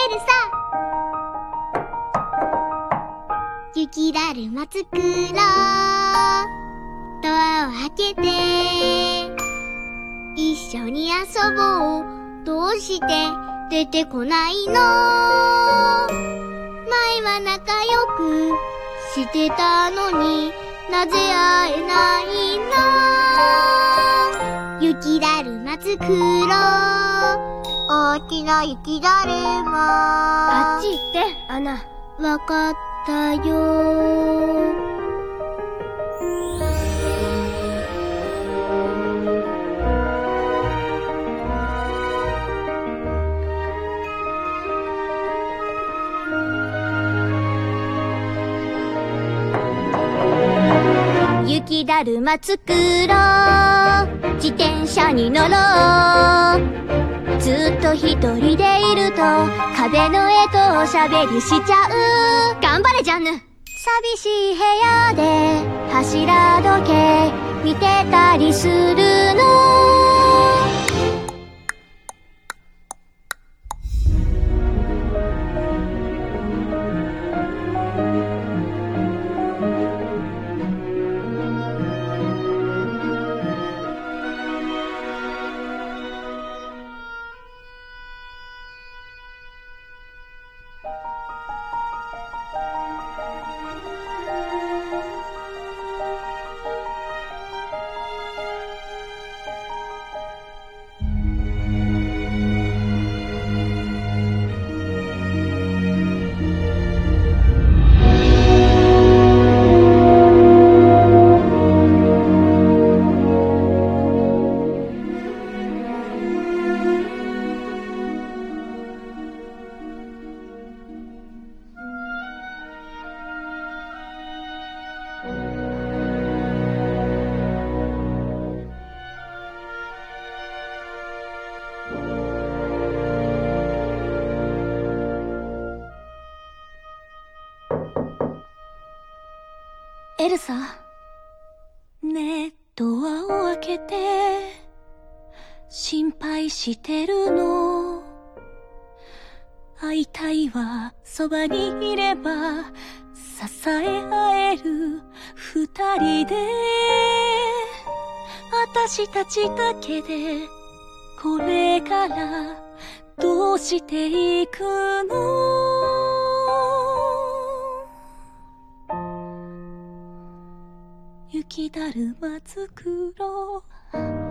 エルサ。雪だるま作ろう。ドアを開けて一緒に遊ぼう。どうして出てこないの？前は仲良くしてたのになぜ会えないの？雪だるま作ろう。大きな雪だるま。 あっち行って、アナ。 わかったよ。 雪だるま作ろう。自転車に乗ろう。ずっと一人でいると壁の絵とおしゃべりしちゃう。頑張れジャンヌ。寂しい部屋で柱時計見てたりするの。エルサ。 ねえ、ドアを開けて心配してるの。会いたいわ、そばにいれば支え合える二人で。私たちだけでこれからどうしていくの？雪だるま作ろう。